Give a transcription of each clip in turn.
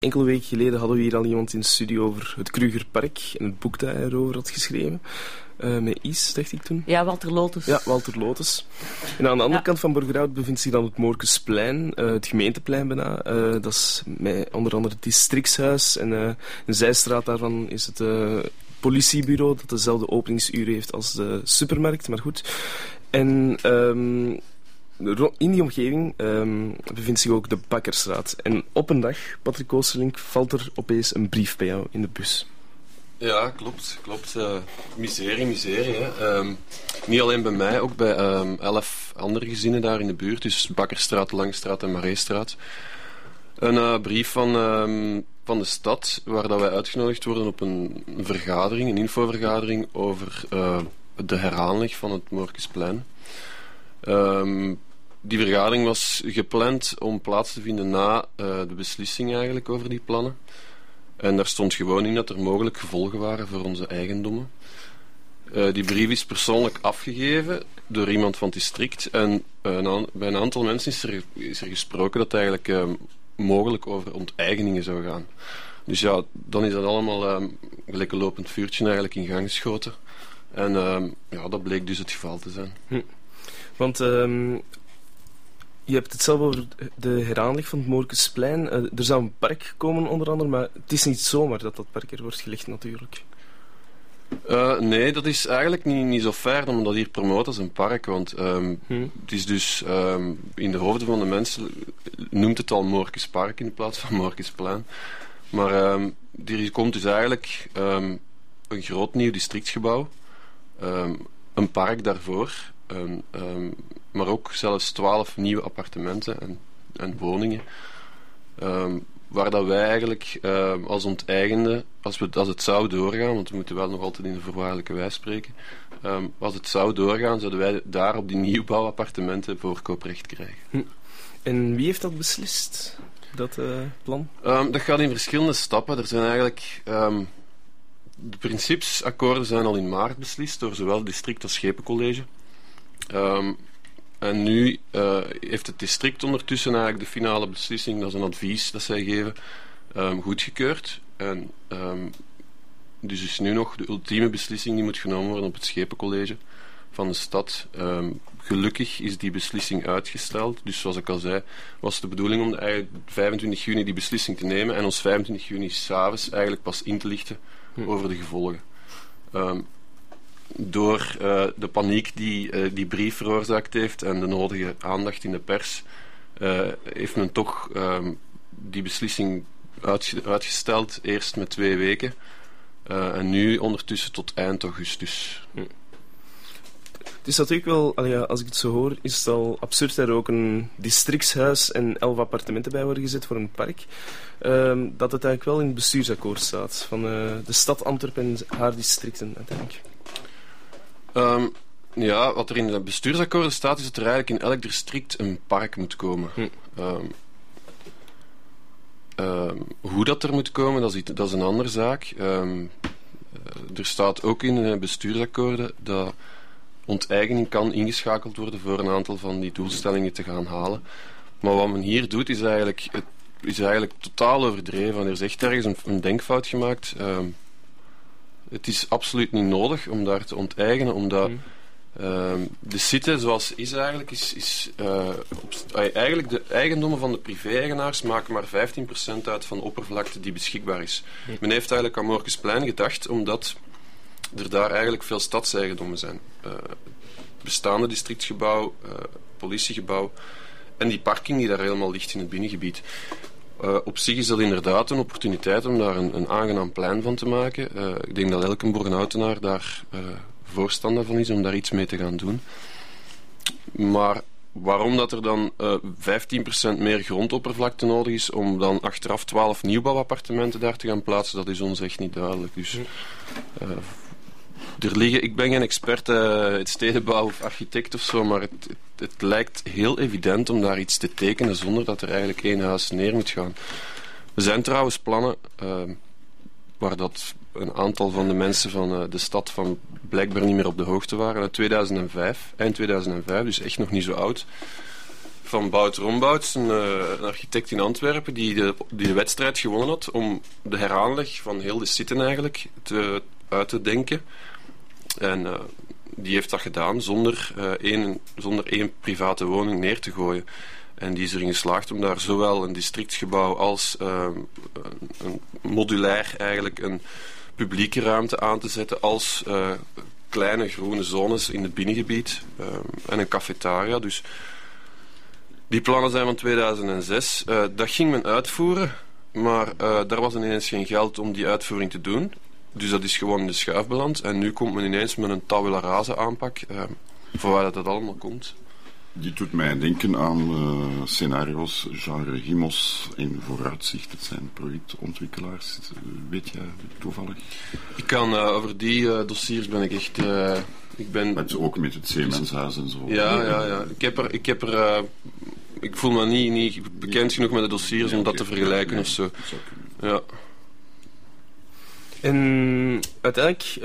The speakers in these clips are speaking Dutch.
enkele weken geleden hadden we hier al iemand in de studio over het Krugerpark en het boek dat hij erover had geschreven. Met Is, dacht ik toen. Ja, Walter Lotus. Ja, Walter Lotus. En aan de andere kant van Borgerhout bevindt zich dan het Moorkesplein, het gemeenteplein bijna. Dat is met onder andere het districtshuis. En een zijstraat daarvan is het politiebureau, dat dezelfde openingsuren heeft als de supermarkt, maar goed. En in die omgeving bevindt zich ook de Bakkersstraat. En op een dag, Patrick Oosterlink, valt er opeens een brief bij jou in de bus. Ja, klopt. Miserie. Hè. Niet alleen bij mij, ook bij 11 andere gezinnen daar in de buurt. Dus Bakkerstraat, Langstraat en Mareestraat. Een brief van de stad, waar dat wij uitgenodigd worden op een vergadering, een infovergadering over de heraanleg van het Moorkesplein. Die vergadering was gepland om plaats te vinden na de beslissing eigenlijk over die plannen. En daar stond gewoon in dat er mogelijk gevolgen waren voor onze eigendommen. Die brief is persoonlijk afgegeven door iemand van het district. En bij een aantal mensen is er gesproken dat eigenlijk mogelijk over onteigeningen zou gaan. Dus ja, dan is dat allemaal gelijk een lopend vuurtje eigenlijk in gang geschoten. En ja, dat bleek dus het geval te zijn. Want je hebt het zelf over de heraanleg van het Moorkesplein. Er zou een park komen onder andere, maar het is niet zomaar dat park er wordt gelegd natuurlijk. Nee, dat is eigenlijk niet zo fair om dat hier promoten als een park, want het is dus in de hoofden van de mensen noemt het al Moorkespark in plaats van Moorkesplein. Maar er komt dus eigenlijk een groot nieuw districtsgebouw, een park daarvoor, maar ook zelfs 12 nieuwe appartementen en woningen, waar dat wij eigenlijk als onteigende, als het zou doorgaan, want we moeten wel nog altijd in de voorwaardelijke wijs spreken, als het zou doorgaan, zouden wij daar op die nieuwbouwappartementen voorkooprecht krijgen. En wie heeft dat beslist, dat plan? Dat gaat in verschillende stappen. Er zijn eigenlijk de principesakkoorden zijn al in maart beslist door zowel het district als Schepencollege. En nu heeft het district ondertussen eigenlijk de finale beslissing, dat is een advies dat zij geven, goedgekeurd. En dus is nu nog de ultieme beslissing die moet genomen worden op het Schepencollege van de stad. Gelukkig is die beslissing uitgesteld. Dus zoals ik al zei, was de bedoeling om eigenlijk 25 juni die beslissing te nemen en ons 25 juni 's avonds eigenlijk pas in te lichten over de gevolgen. Door de paniek die die brief veroorzaakt heeft en de nodige aandacht in de pers, heeft men toch die beslissing uitgesteld, eerst met 2 weken en nu ondertussen tot eind augustus. Het is natuurlijk wel, als ik het zo hoor, is het al absurd dat er ook een districtshuis en 11 appartementen bij worden gezet voor een park. Dat het eigenlijk wel in het bestuursakkoord staat van de stad Antwerpen en haar districten uiteindelijk. Ja, wat er in de bestuursakkoorden staat, is dat er eigenlijk in elk district een park moet komen. Hoe dat er moet komen, dat is een andere zaak. Er staat ook in de bestuursakkoorden dat onteigening kan ingeschakeld worden voor een aantal van die doelstellingen te gaan halen. Maar wat men hier doet, is eigenlijk totaal overdreven. Er is echt ergens een denkfout gemaakt. Het is absoluut niet nodig om daar te onteigenen, omdat de site zoals is eigenlijk, eigenlijk de eigendommen van de privé-eigenaars maken maar 15% uit van de oppervlakte die beschikbaar is. Men heeft eigenlijk aan Moorkesplein gedacht, omdat er daar eigenlijk veel stadseigendommen zijn. Bestaande districtsgebouw, politiegebouw en die parking die daar helemaal ligt in het binnengebied. Op zich is dat inderdaad een opportuniteit om daar een aangenaam plein van te maken. Ik denk dat elke Borgenhoutenaar daar voorstander van is om daar iets mee te gaan doen. Maar waarom dat er dan 15% meer grondoppervlakte nodig is om dan achteraf 12 nieuwbouwappartementen daar te gaan plaatsen, dat is ons echt niet duidelijk. Dus ik ben geen expert in stedenbouw of architect of zo, maar het lijkt heel evident om daar iets te tekenen zonder dat er eigenlijk 1 huis neer moet gaan. Er zijn trouwens plannen waar dat een aantal van de mensen van de stad van blijkbaar niet meer op de hoogte waren. Uit 2005, eind 2005, dus echt nog niet zo oud. van Bout Rombouts, een architect in Antwerpen, die de wedstrijd gewonnen had om de heraanleg van heel de site eigenlijk uit te denken. En die heeft dat gedaan zonder één private woning neer te gooien. En die is erin geslaagd om daar zowel een districtsgebouw als een modulair eigenlijk een publieke ruimte aan te zetten, als kleine groene zones in het binnengebied en een cafetaria. Dus die plannen zijn van 2006. Dat ging men uitvoeren, maar daar was ineens geen geld om die uitvoering te doen. Dus dat is gewoon in de schuif beland. En nu komt men ineens met een tabula rasa aanpak, voor waar dat allemaal komt. Die doet mij denken aan scenario's, genre Himos en Vooruitzicht. Het zijn projectontwikkelaars. Weet jij toevallig? Ik kan over die dossiers ben ik echt... Met ook met het Zeemanshuis en zo. Ja. Ik voel me niet bekend genoeg met de dossiers om dat te vergelijken of zo. Ja. En uiteindelijk...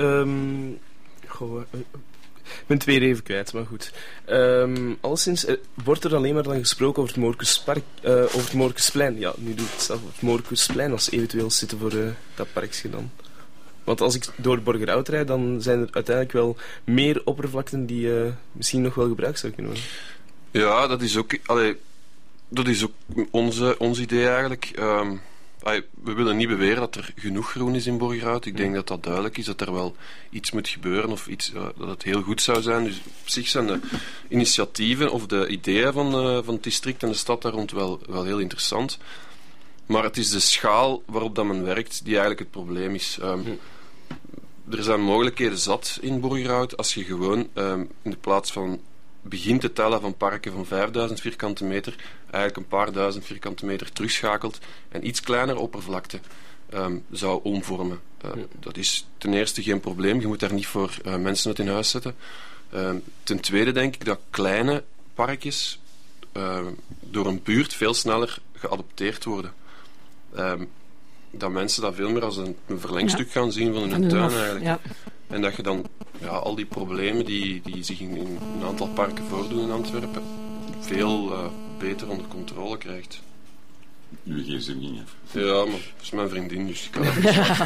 ik ben 2 even kwijt, maar goed. Alleszins wordt er alleen maar dan gesproken over het Moorkesplein. Ja, nu doe ik het zelf. Het Moorkesplein als eventueel zitten voor dat parkje dan. Want als ik door Borgerhout rijd, dan zijn er uiteindelijk wel meer oppervlakten die misschien nog wel gebruikt zouden kunnen worden. Ja, dat is ook ons idee eigenlijk. We willen niet beweren dat er genoeg groen is in Borgerhout. Ik denk dat dat duidelijk is, dat er wel iets moet gebeuren of iets dat het heel goed zou zijn. Dus op zich zijn de initiatieven of de ideeën van het district en de stad daar rond wel heel interessant. Maar het is de schaal waarop dat men werkt die eigenlijk het probleem is. Er zijn mogelijkheden zat in Borgerhout als je gewoon in de plaats van begint te tellen van parken van 5000 vierkante meter eigenlijk een paar duizend vierkante meter terugschakelt en iets kleinere oppervlakte zou omvormen. Dat is ten eerste geen probleem. Je moet daar niet voor mensen uit in huis zetten. Ten tweede denk ik dat kleine parkjes door een buurt veel sneller geadopteerd worden. Dat mensen dat veel meer als een verlengstuk gaan zien van hun tuin eigenlijk. Ja. En dat je dan al die problemen die zich in een aantal parken voordoen in Antwerpen veel beter onder controle krijgt. Jullie geen zin in, hè? Ja, maar dat is mijn vriendin, dus ik kan dat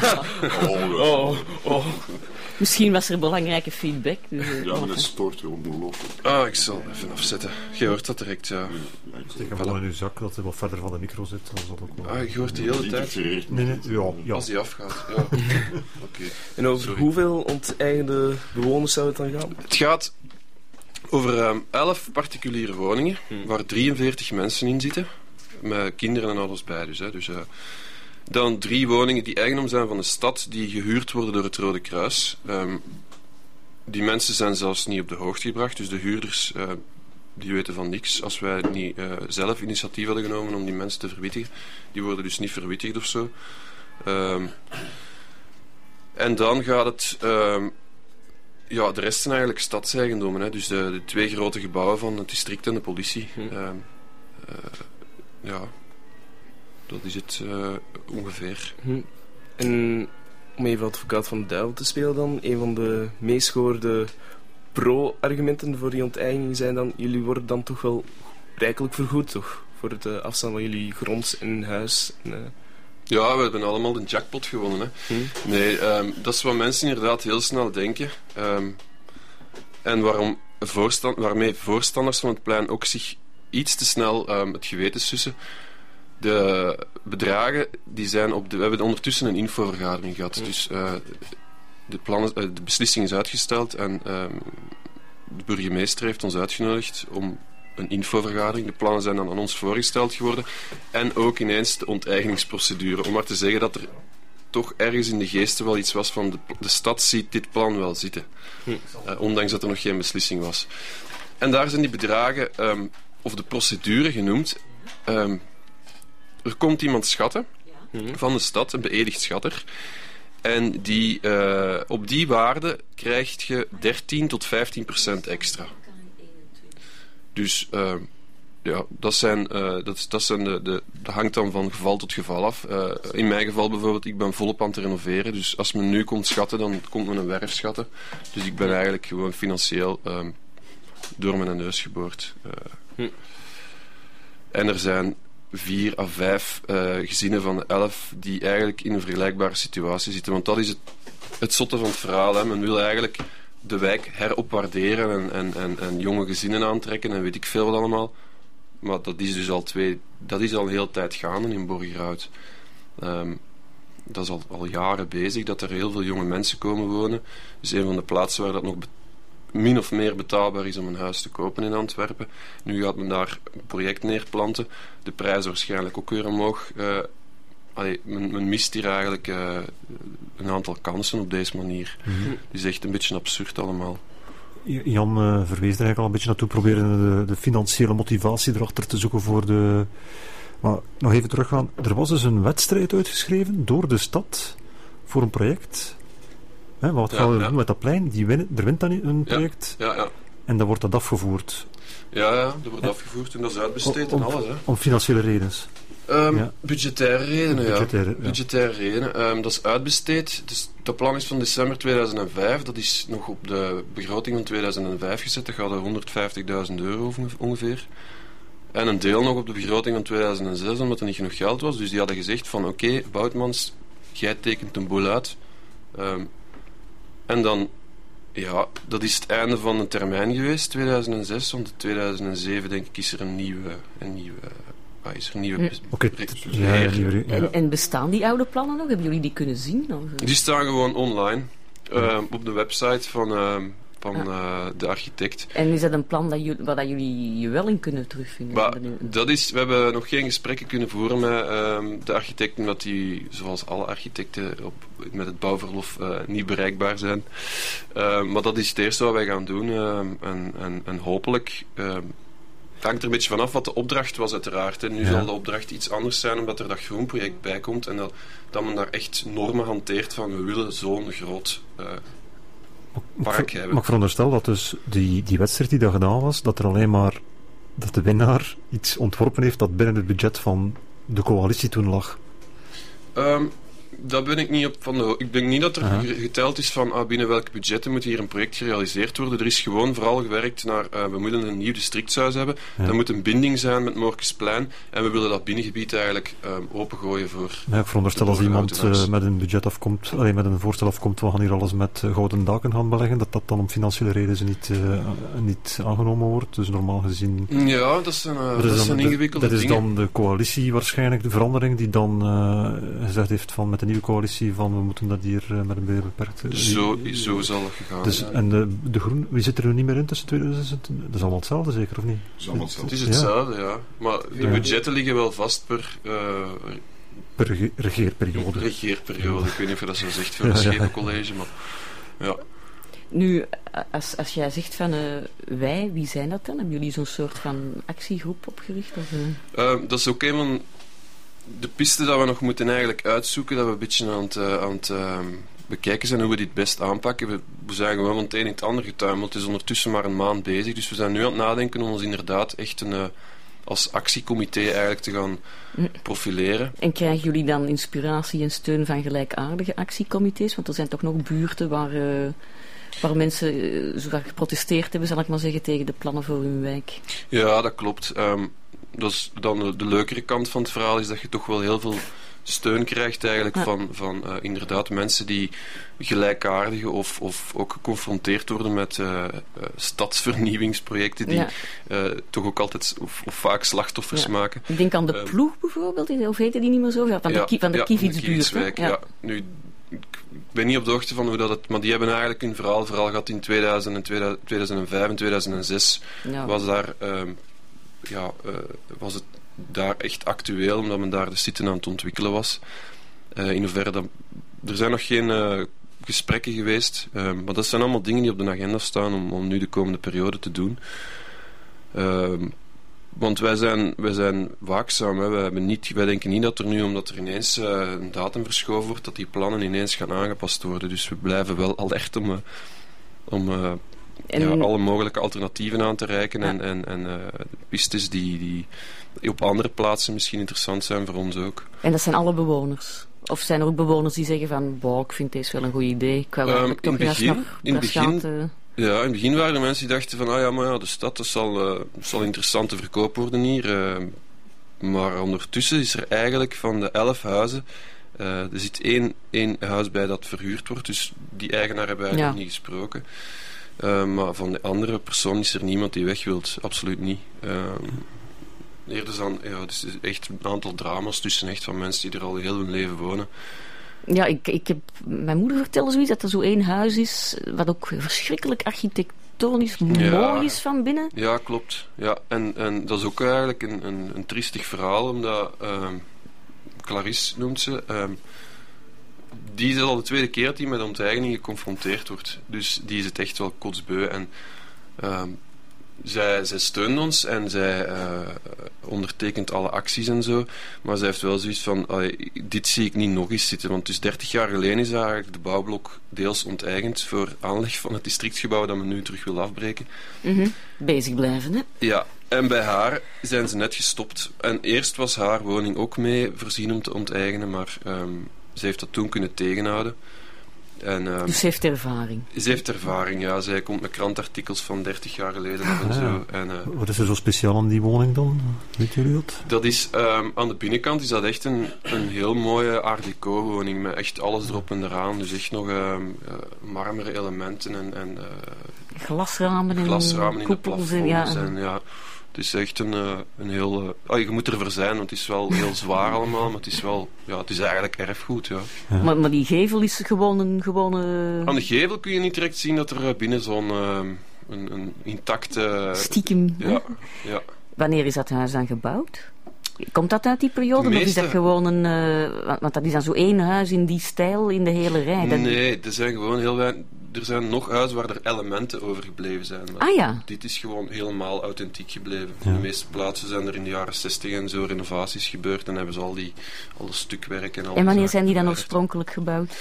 niet Misschien was er belangrijke feedback. Dus, ja, maar dat stoort wel ongelooflijk. Ik zal even afzetten. Je hoort dat direct, ja. Steek hem wel in uw zak, dat hij wat verder van de micro zit. Dan zal ook wel... je hoort de hele tijd. Nee, ja. Als die afgaat, ja. Okay. En over hoeveel onteigende bewoners zou het dan gaan? Het gaat over 11 particuliere woningen, waar 43 mensen in zitten. Met kinderen en ouders bij dus. Dan 3 woningen die eigendom zijn van de stad, die gehuurd worden door het Rode Kruis. Die mensen zijn zelfs niet op de hoogte gebracht, dus de huurders die weten van niks. Als wij niet zelf initiatief hadden genomen om die mensen te verwittigen, die worden dus niet verwittigd of zo. En dan gaat het... de rest zijn eigenlijk stadseigendommen. Hè? Dus de 2 grote gebouwen van het district en de politie. Dat is het ongeveer. En om even advocaat van de duivel te spelen dan, een van de meest gehoorde pro-argumenten voor die onteigening zijn dan, jullie worden dan toch wel rijkelijk vergoed, toch? Voor het afstaan van jullie grond en huis. Ja, we hebben allemaal de jackpot gewonnen. Hè. Nee, dat is wat mensen inderdaad heel snel denken. En waarmee voorstanders van het plein ook zich iets te snel het geweten sussen. De bedragen die zijn we hebben ondertussen een infovergadering gehad. Dus de beslissing is uitgesteld en de burgemeester heeft ons uitgenodigd om een infovergadering. De plannen zijn dan aan ons voorgesteld geworden. En ook ineens de onteigeningsprocedure. Om maar te zeggen dat er toch ergens in de geesten wel iets was van de stad ziet dit plan wel zitten. Ondanks dat er nog geen beslissing was. En daar zijn die bedragen, of de procedure genoemd. Er komt iemand schatten van de stad, een beëdigd schatter. En op die waarde krijg je 13 tot 15% extra. Dus dat hangt dan van geval tot geval af. In mijn geval bijvoorbeeld, ik ben volop aan het renoveren. Dus als men nu komt schatten, dan komt men een werf schatten. Dus ik ben eigenlijk gewoon financieel door mijn neus geboord. En er zijn 4 à 5 gezinnen van de 11 die eigenlijk in een vergelijkbare situatie zitten. Want dat is het zotte van het verhaal. Hè. Men wil eigenlijk de wijk heropwaarderen en jonge gezinnen aantrekken en weet ik veel wat allemaal. Maar dat is dus al een hele tijd gaande in Borgerhout. Dat is al jaren bezig, dat er heel veel jonge mensen komen wonen. Dus een van de plaatsen waar dat nog min of meer betaalbaar is om een huis te kopen in Antwerpen. Nu gaat men daar een project neerplanten. De prijzen waarschijnlijk ook weer omhoog. Men mist hier eigenlijk een aantal kansen op deze manier. Het is echt een beetje absurd allemaal. Jan verwees er eigenlijk al een beetje naartoe, proberen de financiële motivatie erachter te zoeken voor de... Maar nog even teruggaan. Er was dus een wedstrijd uitgeschreven door de stad voor een project. Hè, wat gaan we doen met dat plein? Er wint dan een project. Ja. En dan wordt dat afgevoerd. Ja, dat wordt afgevoerd en dat is uitbesteed en alles. Hè. Om financiële redenen. Budgettaire redenen, Budgettaire redenen. Dat is uitbesteed. Dus dat plan is van december 2005. Dat is nog op de begroting van 2005 gezet. Dat gaat er €150.000 ongeveer. En een deel nog op de begroting van 2006, omdat er niet genoeg geld was. Dus die hadden gezegd van oké, Boutmans, jij tekent een boel uit. En dan, dat is het einde van de termijn geweest, 2006. Want in 2007, denk ik, is er een nieuwe En bestaan die oude plannen nog? Hebben jullie die kunnen zien? Of? Die staan gewoon online op de website van de architect. En is dat een plan waar dat jullie je wel in kunnen terugvinden? We hebben nog geen gesprekken kunnen voeren met de architect, omdat die, zoals alle architecten, met het bouwverlof niet bereikbaar zijn. Maar dat is het eerste wat wij gaan doen. En hopelijk... Het hangt er een beetje vanaf wat de opdracht was, uiteraard. Hè. Nu zal de opdracht iets anders zijn, omdat er dat groenproject bij komt en dat men daar echt normen hanteert van we willen zo'n groot park hebben. Maar ik veronderstel dat dus die wedstrijd die daar gedaan was, dat de winnaar iets ontworpen heeft dat binnen het budget van de coalitie toen lag. Daar ben ik niet op van de... Ik denk niet dat er geteld is van binnen welke budgetten moet hier een project gerealiseerd worden. Er is gewoon vooral gewerkt naar we moeten een nieuw districtshuis hebben. Er moet een binding zijn met Morkesplein en we willen dat binnengebied eigenlijk opengooien voor... Ja, ik veronderstel als iemand met een budget afkomt, met een voorstel afkomt, we gaan hier alles met gouden daken gaan beleggen, dat dan om financiële redenen niet aangenomen wordt. Dus normaal gezien... Ja, dat zijn ingewikkelde dingen. Dat is dan de coalitie waarschijnlijk, de verandering die dan gezegd heeft van met de nieuwe coalitie van we moeten dat hier met een beperkt... Zo zal het gegaan dus, en de Groen, wie zit er nu niet meer in tussen 2000? Dat is allemaal hetzelfde zeker, of niet? Het is hetzelfde, ja. Maar de budgetten liggen wel vast per regeerperiode. Regeerperiode, ik weet niet of je dat zo zegt voor een schepencollege, maar ja. Nu, als jij zegt van wij, wie zijn dat dan? Hebben jullie zo'n soort van actiegroep opgericht? Of, dat is ook een van de pisten dat we nog moeten eigenlijk uitzoeken, dat we een beetje aan het bekijken zijn hoe we dit best aanpakken. We zijn gewoon van het een in het ander getuimeld. Het is ondertussen maar een maand bezig, dus we zijn nu aan het nadenken om ons inderdaad echt als actiecomité eigenlijk te gaan profileren. En krijgen jullie dan inspiratie en steun van gelijkaardige actiecomité's? Want er zijn toch nog buurten waar mensen zwaar geprotesteerd hebben, zal ik maar zeggen, tegen de plannen voor hun wijk. Ja, dat klopt. Dat is dan de leukere kant van het verhaal, is dat je toch wel heel veel steun krijgt eigenlijk van inderdaad mensen die gelijkaardige of ook geconfronteerd worden met stadsvernieuwingsprojecten die toch ook altijd of vaak slachtoffers maken. Ik denk aan de Ploeg bijvoorbeeld, of heette die niet meer zo? Van de Kievietsbuurt. Nu, ik ben niet op de hoogte van hoe dat het... Maar die hebben eigenlijk hun verhaal vooral gehad in 2005 en 2006. Was daar... was het daar echt actueel, omdat men daar de site aan het ontwikkelen was. In hoeverre er zijn nog geen gesprekken geweest, maar dat zijn allemaal dingen die op de agenda staan om nu de komende periode te doen. Want wij zijn waakzaam. Hè. Wij denken niet dat er nu, omdat er ineens een datum verschoven wordt, dat die plannen ineens gaan aangepast worden. Dus we blijven wel alert om alle mogelijke alternatieven aan te reiken en pistes die op andere plaatsen misschien interessant zijn voor ons ook. En dat zijn alle bewoners? Of zijn er ook bewoners die zeggen van, ik vind deze wel een goed idee, ik wil eigenlijk toch in het begin waren er mensen die dachten van, de stad, dat zal interessant te verkoop worden hier. Maar ondertussen is er eigenlijk van de 11 huizen... er zit één huis bij dat verhuurd wordt, dus die eigenaar hebben we eigenlijk niet gesproken. Maar van de andere persoon is er niemand die weg wilt, absoluut niet. Eerder dan, het is echt een aantal drama's tussen echt van mensen die er al heel hun leven wonen. Ja, ik heb mijn moeder vertelde zoiets, dat er zo één huis is, wat ook verschrikkelijk architectonisch mooi is van binnen. Ja, klopt. Ja, en dat is ook eigenlijk een triestig verhaal, omdat Clarisse noemt ze... die is al de tweede keer dat hij met onteigening geconfronteerd wordt. Dus die is het echt wel kotsbeu. En zij steunt ons en zij ondertekent alle acties en zo. Maar zij heeft wel zoiets van, dit zie ik niet nog eens zitten. Want dus 30 jaar geleden is eigenlijk de bouwblok deels onteigend voor aanleg van het districtsgebouw dat men nu terug wil afbreken. Bezig blijven, hè? Ja. En bij haar zijn ze net gestopt. En eerst was haar woning ook mee voorzien om te onteigenen, maar ze heeft dat toen kunnen tegenhouden. En, dus ze heeft ervaring? Ze heeft ervaring, ja. Zij komt met krantartikels van 30 jaar geleden en zo. En, wat is er zo speciaal aan die woning dan? Weet jullie dat? Dat is, aan de binnenkant is dat echt een heel mooie art deco woning, met echt alles erop en eraan. Dus echt nog marmeren elementen en glasramen en koepels. Ja. Het is echt een heel... je moet ervoor zijn, want het is wel heel zwaar allemaal, maar het is wel... Ja, het is eigenlijk erfgoed, ja. Maar die gevel is gewoon een... Aan de gevel kun je niet direct zien dat er binnen zo'n een intacte... Stiekem. Ja. Wanneer is dat huis dan gebouwd? Komt dat uit die periode? Of is dat gewoon een... want dat is dan zo één huis in die stijl in de hele rij. Nee, er zijn gewoon heel weinig... Er zijn nog huizen waar er elementen overgebleven zijn. Maar dit is gewoon helemaal authentiek gebleven. Ja. De meeste plaatsen zijn er in de jaren 60 en zo renovaties gebeurd en hebben ze al stukwerk en al. En wanneer zijn die dan oorspronkelijk gebouwd?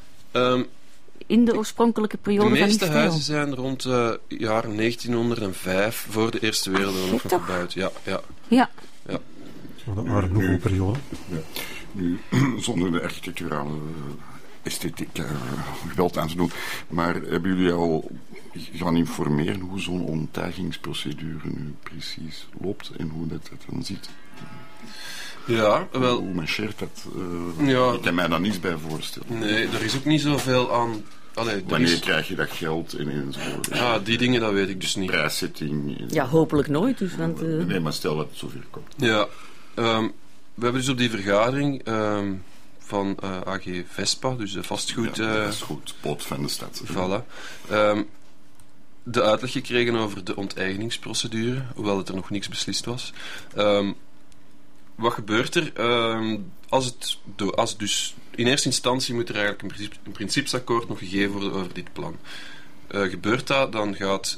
In de oorspronkelijke periode van die stijl? De meeste huizen zijn rond de jaren 1905 voor de Eerste Wereldoorlog nog gebouwd. Ja. Dat waren nog een periode. Ja. Nu, zonder de architecturale esthetiek geweld aan te doen. Maar hebben jullie al gaan informeren hoe zo'n onttijgingsprocedure nu precies loopt en hoe dat dan ziet? Ja, wel... Hoe marcheert dat? Ik kan mij daar niets bij voorstellen. Nee, er is ook niet zoveel aan... Wanneer krijg je dat geld enzovoort? Die dingen, dat weet ik dus niet. Prijszetting? Ja, hopelijk nooit. Dus, want, Nee, maar stel dat het zover komt. Ja, we hebben dus op die vergadering... van AG Vespa, dus de vastgoed... poot van de stad. Voilà. De uitleg gekregen over de onteigeningsprocedure, hoewel het er nog niks beslist was. Wat gebeurt er? Als dus in eerste instantie moet er eigenlijk een principesakkoord nog gegeven worden over dit plan. Gebeurt dat, dan gaat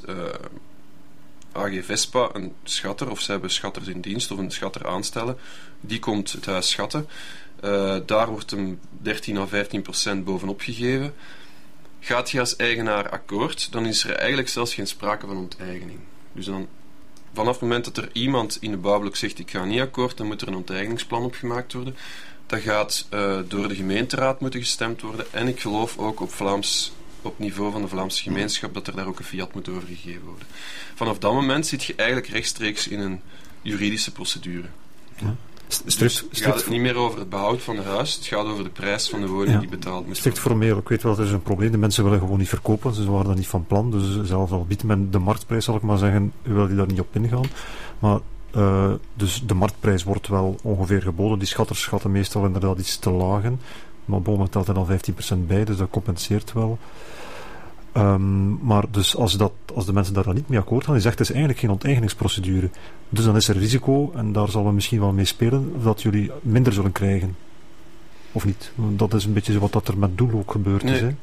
AG Vespa een schatter, of zij hebben schatters in dienst, of een schatter aanstellen, die komt het huis schatten. Daar wordt hem 13 à 15% bovenop gegeven. Gaat je als eigenaar akkoord, dan is er eigenlijk zelfs geen sprake van onteigening. Dus dan, vanaf het moment dat er iemand in de bouwblok zegt ik ga niet akkoord, dan moet er een onteigeningsplan opgemaakt worden. Dat gaat door de gemeenteraad moeten gestemd worden. En ik geloof ook op niveau van de Vlaamse gemeenschap dat er daar ook een fiat moet over gegeven worden. Vanaf dat moment zit je eigenlijk rechtstreeks in een juridische procedure. Ja. Dus gaat het niet meer over het behoud van het huis, het gaat over de prijs van de woning die betaald moet worden. Formeel, ik weet wel, dat is een probleem. De mensen willen gewoon niet verkopen, ze waren dat niet van plan. Dus zelfs al biedt men de marktprijs, zal ik maar zeggen, wil die daar niet op ingaan. Maar dus de marktprijs wordt wel ongeveer geboden. Die schatters schatten meestal inderdaad iets te lagen. Maar boven telt er dan 15% bij, dus dat compenseert wel. Maar dus als de mensen daar dan niet mee akkoord gaan, is echt, het is eigenlijk geen onteigeningsprocedure. Dus dan is er risico, en daar zal we misschien wel mee spelen, dat jullie minder zullen krijgen. Of niet? Dat is een beetje wat dat er met Doel ook gebeurd is. Hè?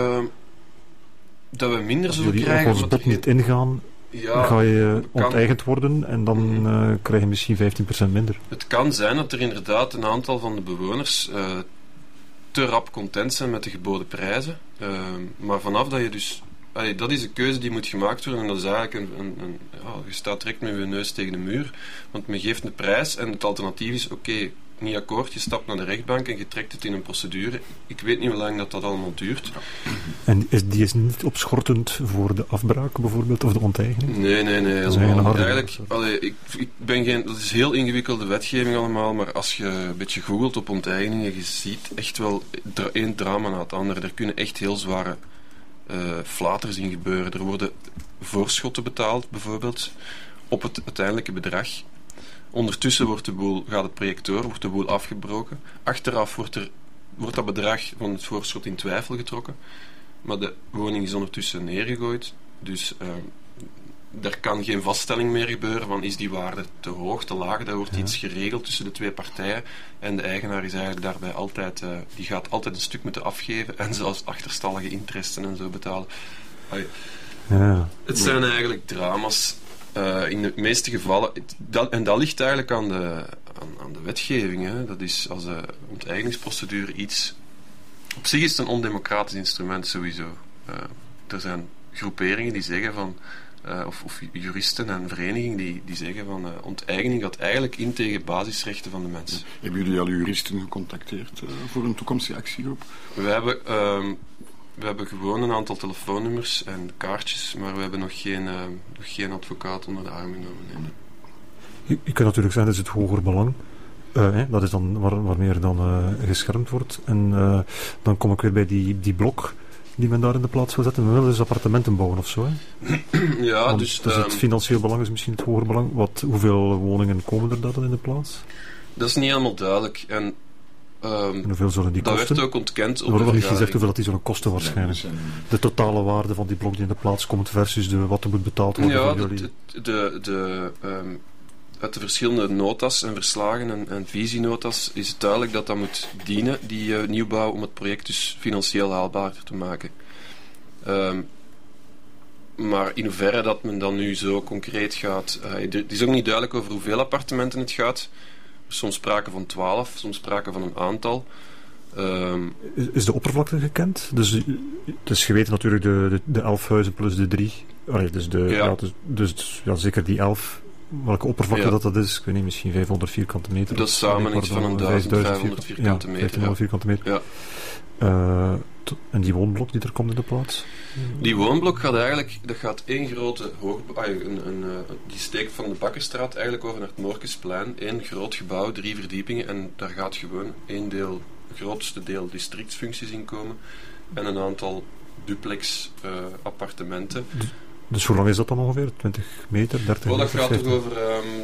Dat we minder zullen jullie krijgen... Als jullie op ons bod niet ingaan, ga je onteigend worden en dan krijg je misschien 15% minder. Het kan zijn dat er inderdaad een aantal van de bewoners... te rap content zijn met de geboden prijzen. Maar vanaf dat je dus... dat is een keuze die moet gemaakt worden en dat is eigenlijk je staat direct met je neus tegen de muur, want men geeft een prijs en het alternatief is niet akkoord, je stapt naar de rechtbank en je trekt het in een procedure. Ik weet niet hoe lang dat allemaal duurt. En die is niet opschortend voor de afbraak bijvoorbeeld, of de onteigening? Nee, Dat is helemaal niet. eigenlijk, ik ben geen... Dat is heel ingewikkelde wetgeving allemaal, maar als je een beetje googelt op onteigeningen, je ziet echt wel één drama na het andere. Er kunnen echt heel zware flaters in gebeuren. Er worden voorschotten betaald, bijvoorbeeld, op het uiteindelijke bedrag. Ondertussen gaat het project door, wordt de boel afgebroken. Achteraf wordt dat bedrag van het voorschot in twijfel getrokken. Maar de woning is ondertussen neergegooid. Dus er kan geen vaststelling meer gebeuren van is die waarde te hoog, te laag. Daar wordt iets geregeld tussen de twee partijen. En de eigenaar is eigenlijk daarbij altijd... die gaat altijd een stuk moeten afgeven en zelfs achterstallige interesten en zo betalen. Het zijn eigenlijk drama's. In de meeste gevallen... En dat ligt eigenlijk aan de wetgeving. Hè. Dat is als de onteigeningsprocedure iets... Op zich is het een ondemocratisch instrument sowieso. Er zijn groeperingen die zeggen van... Of juristen en verenigingen die zeggen van... onteigening gaat eigenlijk in tegen basisrechten van de mens. Hebben jullie al juristen gecontacteerd voor een toekomstige actiegroep? We hebben gewoon een aantal telefoonnummers en kaartjes, maar we hebben nog geen advocaat onder de arm genomen. Nee. Je kunt natuurlijk zeggen, dat is het hoger belang. Dat is dan waarmee er dan geschermd wordt. En dan kom ik weer bij die blok die men daar in de plaats wil zetten. We willen dus appartementen bouwen of zo. Hè? Ja, want dus het financieel belang is misschien het hoger belang. Hoeveel woningen komen er dan in de plaats? Dat is niet helemaal duidelijk. En hoeveel zullen die kosten? Dat werd ook ontkend op er wordt de niet gezegd hoeveel die zullen kosten waarschijnlijk. De totale waarde van die blok die in de plaats komt versus wat er moet betaald worden voor jullie. Uit de verschillende notas en verslagen en visienotas is het duidelijk dat dat moet dienen, die nieuwbouw, om het project dus financieel haalbaar te maken. Maar in hoeverre dat men dan nu zo concreet gaat... het is ook niet duidelijk over hoeveel appartementen het gaat. Soms sprake van 12, soms sprake van een aantal. Is de oppervlakte gekend? Dus je weet natuurlijk de 11 huizen plus de 3. Dus zeker die 11. Welke oppervlakte dat is, ik weet niet, misschien 500 vierkante meter. Dat is samen iets van 1500 vierkante meter. 1500 vierkante meter. Ja. En die woonblok die er komt in de plaats? Die woonblok gaat eigenlijk, dat gaat één grote die steekt van de Bakkerstraat eigenlijk over naar het Moorkesplein. Eén groot gebouw, 3 verdiepingen, en daar gaat gewoon het grootste deel districtsfuncties in komen en een aantal duplex appartementen. Dus hoe lang is dat dan ongeveer? 20 meter, 30 meter? Dat gaat toch over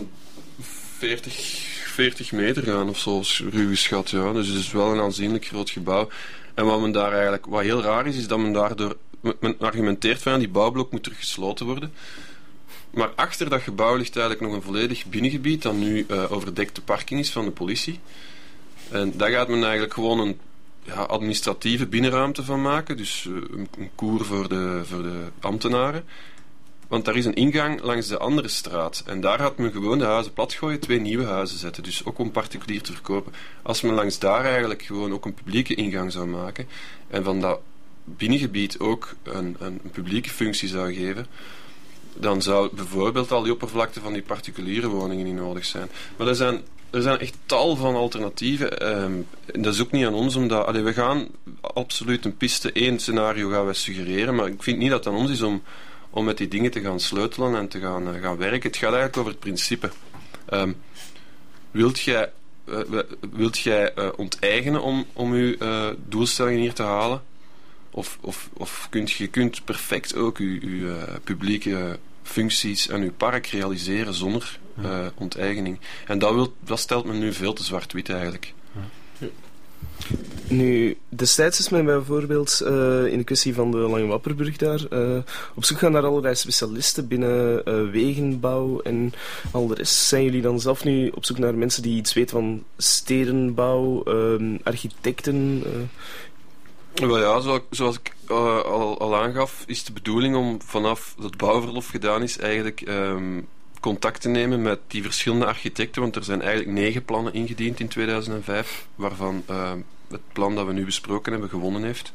40 meter gaan of zo, ruw geschat. Ja. Dus het is wel een aanzienlijk groot gebouw. En wat heel raar is dat men daardoor... Men argumenteert van die bouwblok moet terug gesloten worden. Maar achter dat gebouw ligt eigenlijk nog een volledig binnengebied dat nu overdekte parking is van de politie. En daar gaat men eigenlijk gewoon een administratieve binnenruimte van maken. Dus een cour voor de ambtenaren. Want daar is een ingang langs de andere straat. En daar gaat men gewoon de huizen platgooien, 2 nieuwe huizen zetten. Dus ook om particulier te verkopen. Als men langs daar eigenlijk gewoon ook een publieke ingang zou maken. En van dat binnengebied ook een publieke functie zou geven. Dan zou bijvoorbeeld al die oppervlakte van die particuliere woningen niet nodig zijn. Maar er zijn echt tal van alternatieven. Dat is ook niet aan ons, omdat... we gaan absoluut een piste, 1 scenario gaan wij suggereren. Maar ik vind niet dat het aan ons is om met die dingen te gaan sleutelen en te gaan werken. Het gaat eigenlijk over het principe. Wilt jij onteigenen om uw doelstellingen hier te halen? Of je kunt perfect ook uw publieke functies en uw park realiseren zonder onteigening. En dat stelt men nu veel te zwart-wit eigenlijk. Nu, destijds is men bijvoorbeeld in de kwestie van de Lange Wapperbrug daar op zoek gaan naar allerlei specialisten binnen wegenbouw en al de rest. Zijn jullie dan zelf nu op zoek naar mensen die iets weten van stedenbouw, architecten? Wel ja, zoals ik al aangaf, is de bedoeling om vanaf dat bouwverlof gedaan is eigenlijk contact te nemen met die verschillende architecten, want er zijn eigenlijk 9 plannen ingediend in 2005, waarvan het plan dat we nu besproken hebben gewonnen heeft.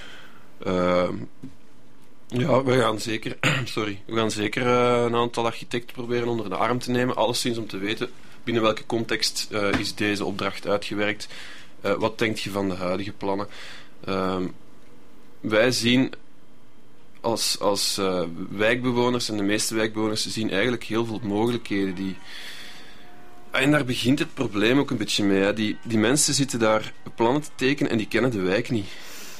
We gaan zeker een aantal architecten proberen onder de arm te nemen, alleszins om te weten binnen welke context is deze opdracht uitgewerkt? Wat denkt je van de huidige plannen? Wij zien als wijkbewoners, en de meeste wijkbewoners zien eigenlijk heel veel mogelijkheden. En daar begint het probleem ook een beetje mee. Hè. Die mensen zitten daar plannen te tekenen en die kennen de wijk niet.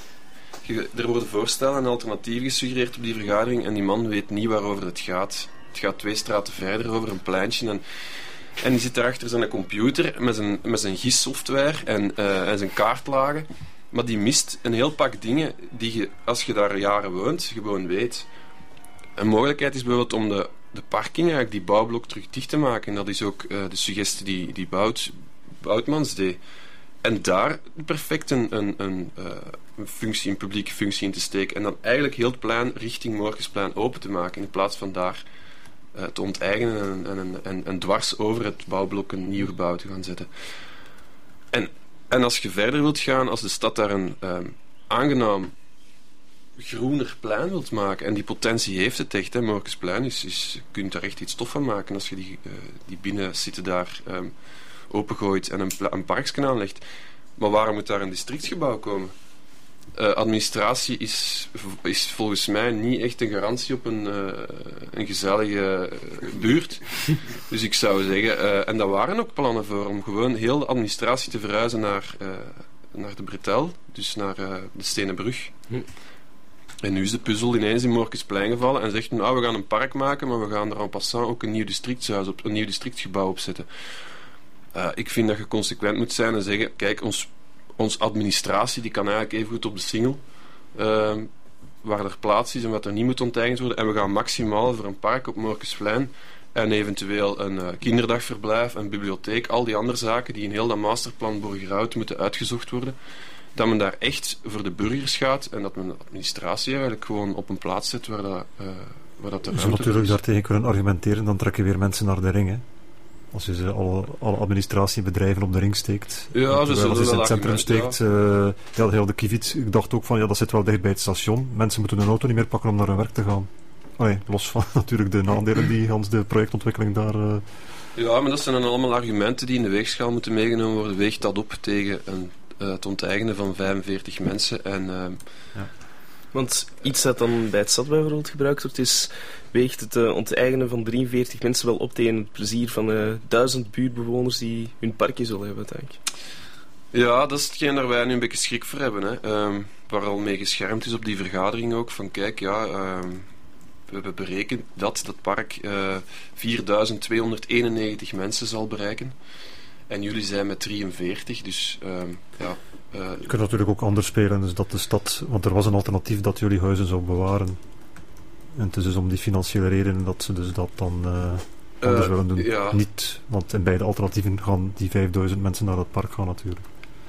Er worden voorstellen en alternatieven gesuggereerd op die vergadering en die man weet niet waarover het gaat. Het gaat 2 straten verder over een pleintje en die zit daarachter zijn computer met zijn GIS-software en zijn kaartlagen. Maar die mist een heel pak dingen die je, als je daar jaren woont, gewoon weet. Een mogelijkheid is bijvoorbeeld om de parking, eigenlijk die bouwblok, terug dicht te maken. En dat is ook de suggestie die Boutmans deed. En daar perfect een publieke functie in te steken. En dan eigenlijk heel het plein richting Moorkesplein open te maken. In plaats van daar te onteigenen en dwars over het bouwblok een nieuw gebouw te gaan zetten. En als je verder wilt gaan, als de stad daar een aangenaam groener plein wilt maken, en die potentie heeft het echt, Moorkesplein je kunt daar echt iets tof van maken als je die binnenzitten daar opengooit en een parkskanaal legt. Maar waarom moet daar een districtsgebouw komen? Administratie is volgens mij niet echt een garantie op een gezellige buurt. Dus ik zou zeggen, en daar waren ook plannen voor, om gewoon heel de administratie te verhuizen naar de Bretel, dus naar de Stenen Brug. En nu is de puzzel ineens in Moorkesplein gevallen en zegt men, we gaan een park maken, maar we gaan er en passant ook een nieuw districtsgebouw op zetten. Ik vind dat je consequent moet zijn en zeggen, kijk, ons administratie die kan eigenlijk even goed op de Singel, waar er plaats is en wat er niet moet onteigend worden. En we gaan maximaal voor een park op Moorkesplein en eventueel een kinderdagverblijf, een bibliotheek, al die andere zaken die in heel dat masterplan Borgerhout moeten uitgezocht worden. Dat men daar echt voor de burgers gaat en dat men de administratie eigenlijk gewoon op een plaats zet waar dat de ruimte zou natuurlijk daartegen kunnen argumenteren, dan trek je weer mensen naar de ring, hè? Als je alle administratiebedrijven op de ring steekt. Ja, als je ze in het centrum steekt. Ja. Heel de kievit. Ik dacht ook van, dat zit wel dicht bij het station. Mensen moeten hun auto niet meer pakken om naar hun werk te gaan. Los van natuurlijk de nadelen die Hans de projectontwikkeling daar... Ja, maar dat zijn dan allemaal argumenten die in de weegschaal moeten meegenomen worden. Weegt dat op tegen het onteigenen van 45 mensen. Ja. Want iets dat dan bij het stad bijvoorbeeld gebruikt wordt, weegt het onteigenen van 43 mensen wel op tegen het plezier van 1000 buurtbewoners die hun parkje zullen hebben, denk ik. Ja, dat is hetgeen daar wij nu een beetje schrik voor hebben. Hè. Waar al mee geschermd is op die vergadering ook. Van kijk, we hebben berekend dat park 4291 mensen zal bereiken. En jullie zijn met 43, dus je kunt natuurlijk ook anders spelen, dus dat de stad... Want er was een alternatief dat jullie huizen zou bewaren. En het is dus om die financiële redenen dat ze dus dat dan anders willen doen. Ja. Niet, want in beide alternatieven gaan die 5000 mensen naar het park gaan natuurlijk.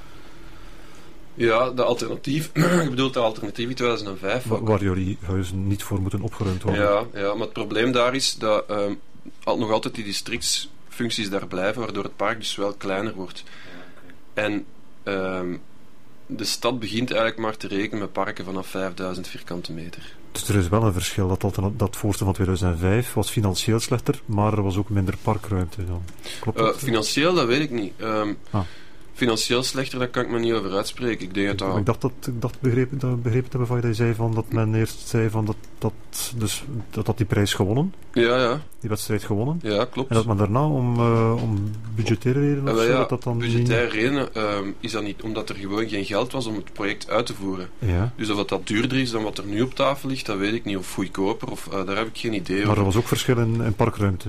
Ja, de alternatief... Je bedoelt de alternatief in 2005. Waar jullie huizen niet voor moeten opgeruimd worden. Ja, maar het probleem daar is dat nog altijd die districtsfuncties daar blijven, waardoor het park dus wel kleiner wordt. En de stad begint eigenlijk maar te rekenen met parken vanaf 5000 vierkante meter. Dus er is wel een verschil. Dat voorstel van 2005 was financieel slechter, maar er was ook minder parkruimte dan. Klopt dat? Financieel, dat weet ik niet. Financieel slechter, daar kan ik me niet over uitspreken. Ik denk dat... Ik dacht begrepen te hebben van je zei van dat men eerst zei van dat die prijs gewonnen. Ja. Die wedstrijd gewonnen. Ja, klopt. En dat men daarna om budgettaire redenen of zo, dat dan budgettaire redenen is dat niet, omdat er gewoon geen geld was om het project uit te voeren. Ja. Dus of dat duurder is dan wat er nu op tafel ligt, dat weet ik niet. Of goedkoper, daar heb ik geen idee over. Maar er was ook verschil in parkruimte.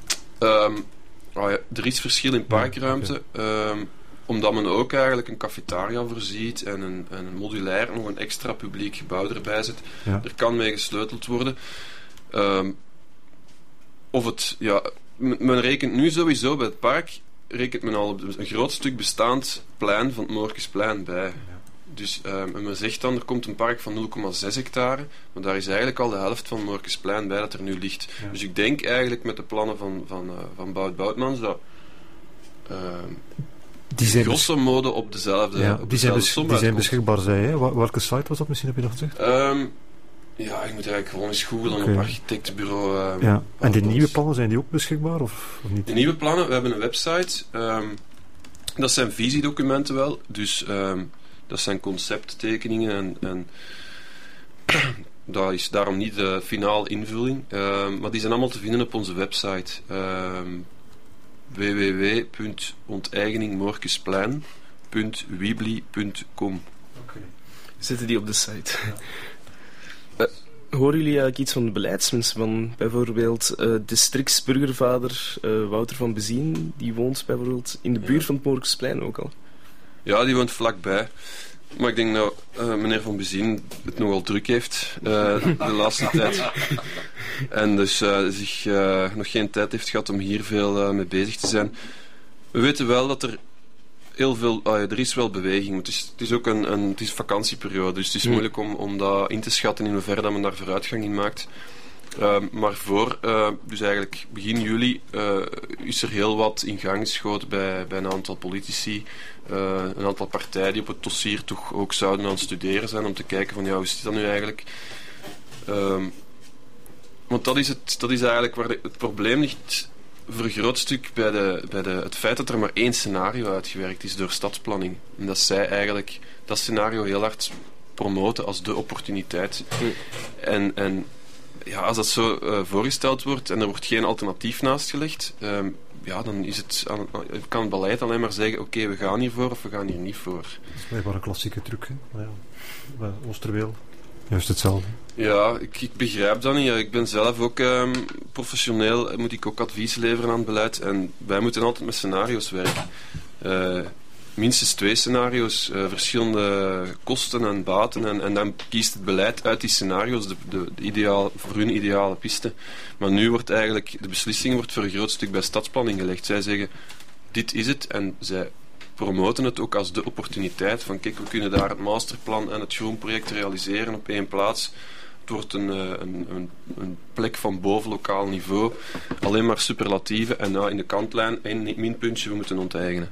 Er is verschil in parkruimte. Omdat men ook eigenlijk een cafetaria voorziet en een modulair, nog een extra publiek gebouw erbij zet. Ja. Er kan mee gesleuteld worden. Men rekent nu sowieso bij het park, rekent men al op een groot stuk bestaand plein van het Moorkesplein bij. Ja. Dus men zegt dan, er komt een park van 0,6 hectare, maar daar is eigenlijk al de helft van Moorkesplein bij dat er nu ligt. Ja. Dus ik denk eigenlijk met de plannen van Boutmans dat... Die zijn grosso modo op dezelfde som. Die zijn beschikbaar, zei je. Welke site was dat? Misschien heb je dat gezegd? Ja, je moet eigenlijk gewoon eens googlen op architectenbureau. Ja. En die nieuwe plannen, zijn die ook beschikbaar of niet? De nieuwe plannen, we hebben een website. Dat zijn visiedocumenten wel. Dus dat zijn concepttekeningen en dat is daarom niet de finale invulling. Maar die zijn allemaal te vinden op onze website. www.onteigeningmorkesplein.weebly.com. Zitten die op de site? Horen jullie eigenlijk iets van de beleidsmensen? Van bijvoorbeeld districtsburgervader Wouter van Bezien, die woont bijvoorbeeld in de buurt van het Morkesplein ook al. Ja, die woont vlakbij. Maar ik denk dat meneer Van Bezien het nogal druk heeft de laatste tijd. En dus zich nog geen tijd heeft gehad om hier veel mee bezig te zijn. We weten wel dat er heel veel... er is wel beweging. Het is ook een vakantieperiode, dus het is moeilijk om dat in te schatten in hoeverre dat men daar vooruitgang in maakt. Maar dus eigenlijk begin juli, is er heel wat in gang geschoten bij een aantal politici, een aantal partijen die op het dossier toch ook zouden aan het studeren zijn, om te kijken van, ja, hoe zit dat nu eigenlijk? Want dat is eigenlijk waar het probleem ligt, voor een groot stuk bij het feit dat er maar één scenario uitgewerkt is door stadsplanning. En dat zij eigenlijk dat scenario heel hard promoten als de opportuniteit. En ja, als dat zo voorgesteld wordt en er wordt geen alternatief naast gelegd, dan kan het beleid alleen maar zeggen, oké, we gaan hiervoor of we gaan hier niet voor. Dat is blijkbaar een klassieke truc, hè? Ja, bij Oosterweel. Juist hetzelfde. Ja, ik begrijp dat niet. Ik ben zelf ook professioneel, moet ik ook advies leveren aan het beleid. En wij moeten altijd met scenario's werken. Minstens 2 scenario's, verschillende kosten en baten. En dan kiest het beleid uit die scenario's voor hun ideale piste. Maar nu wordt eigenlijk, de beslissing wordt voor een groot stuk bij stadsplanning gelegd. Zij zeggen, dit is het. En zij promoten het ook als de opportuniteit van, kijk, we kunnen daar het masterplan en het groenproject realiseren op één plaats. Het wordt een plek van boven lokaal niveau. Alleen maar superlatieven. En in de kantlijn, één minpuntje, we moeten onteigenen.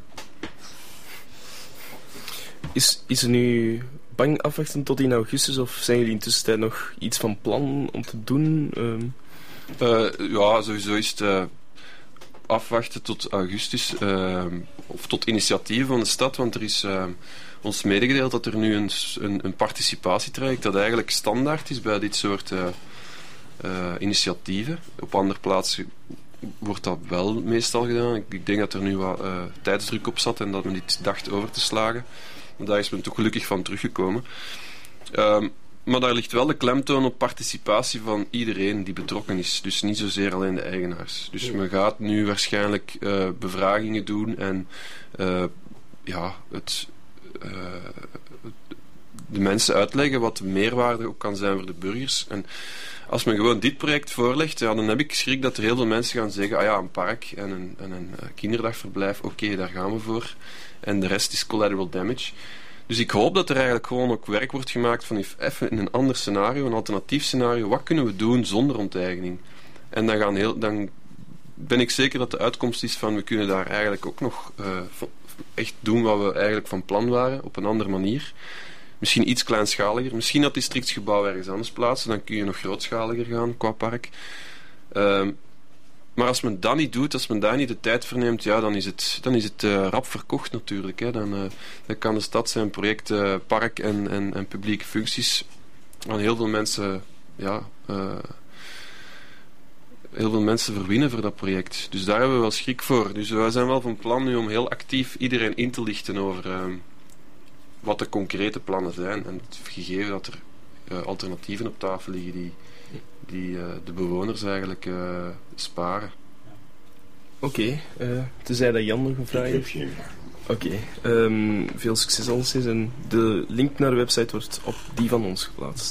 Is er nu bang afwachten tot in augustus, of zijn jullie intussen nog iets van plan om te doen? Ja, sowieso is het afwachten tot augustus, of tot initiatieven van de stad, want er is ons medegedeeld dat er nu een participatietraject dat eigenlijk standaard is bij dit soort initiatieven. Op andere plaatsen wordt dat wel meestal gedaan. Ik denk dat er nu wat tijdsdruk op zat en dat men dit dacht over te slagen. Maar daar is men toch gelukkig van teruggekomen. Maar daar ligt wel de klemtoon op participatie van iedereen die betrokken is. Dus niet zozeer alleen de eigenaars. Dus men gaat nu waarschijnlijk bevragingen doen en de mensen uitleggen wat de meerwaarde ook kan zijn voor de burgers. En als men gewoon dit project voorlegt, ja, dan heb ik schrik dat er heel veel mensen gaan zeggen, een park en een kinderdagverblijf, oké, daar gaan we voor. En de rest is collateral damage. Dus ik hoop dat er eigenlijk gewoon ook werk wordt gemaakt van even in een ander scenario, een alternatief scenario. Wat kunnen we doen zonder onteigening? En dan ben ik zeker dat de uitkomst is van, we kunnen daar eigenlijk ook nog echt doen wat we eigenlijk van plan waren, op een andere manier. Misschien iets kleinschaliger. Misschien dat districtsgebouw ergens anders plaatsen, dan kun je nog grootschaliger gaan qua park. Maar als men dat niet doet, als men daar niet de tijd voor neemt, ja, dan is het rap verkocht natuurlijk. Hè. Dan kan de stad zijn project, park en publieke functies aan heel veel mensen, heel veel mensen verwinnen voor dat project. Dus daar hebben we wel schrik voor. Dus wij zijn wel van plan nu om heel actief iedereen in te lichten over wat de concrete plannen zijn. En het gegeven dat er alternatieven op tafel liggen die de bewoners eigenlijk sparen. Oké, tenzij dat Jan nog een vraag heeft. Geen vraag. Oké, veel succes alleszins. En de link naar de website wordt op die van ons geplaatst.